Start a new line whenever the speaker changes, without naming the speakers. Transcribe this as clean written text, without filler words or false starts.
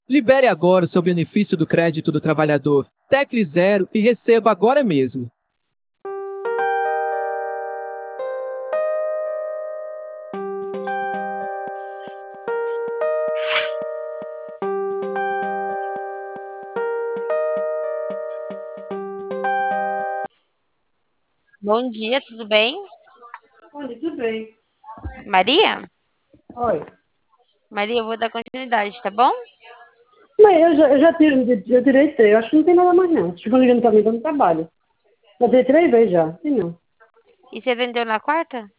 Libere agora o seu benefício do crédito do trabalhador. Tecle 0 e receba agora mesmo.
Bom dia, tudo bem?
Olha, tudo bem.
Maria?
Olha,
Maria, eu vou dar continuidade, tá bom?
mas eu já tirei três. Eu acho que não tem nada mais não. Tipo, ligando pra mim, eu não trabalho. Já tirei 3 vezes já. Tem não.
E você vendeu na quarta?